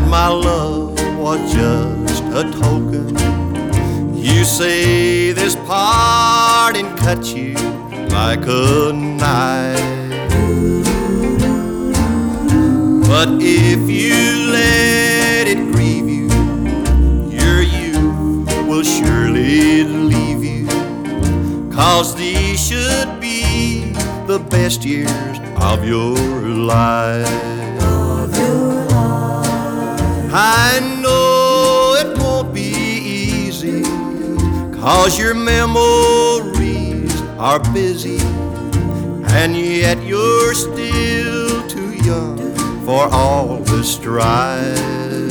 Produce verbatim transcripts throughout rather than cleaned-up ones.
my love was just a token. You say this parting cut you like a knife, but if you let it grieve you, your youth will surely leave you, 'cause these should be the best years of your life. Of your life. I know it won't be easy, 'cause your memories are busy, and yet you're still too young for all the strife.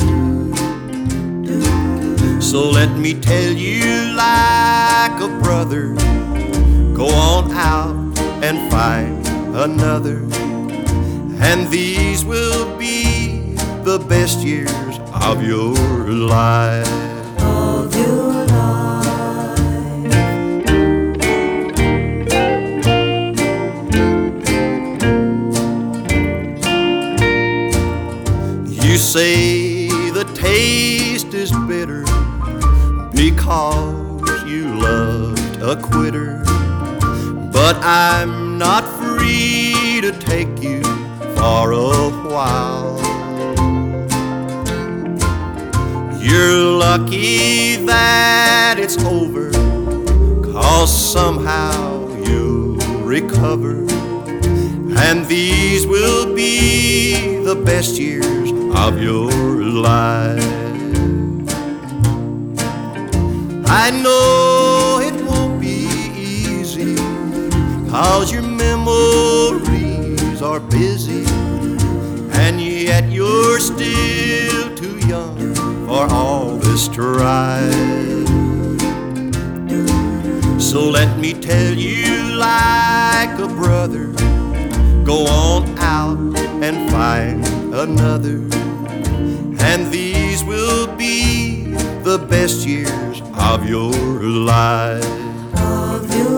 So let me tell you like a brother, go on out and find another, and these will be the best years of your life. Of your life. You say the taste is bitter because you loved a quitter, but I'm not free to take you for a while. You're lucky that it's over, 'cause somehow you'll recover, and these will be the best years of your life. I know it won't be easy, 'cause your memories are busy, and yet you're still too young for all this strife. So let me tell you like a brother, go on out and find another, and these will be the best years of your life. Of your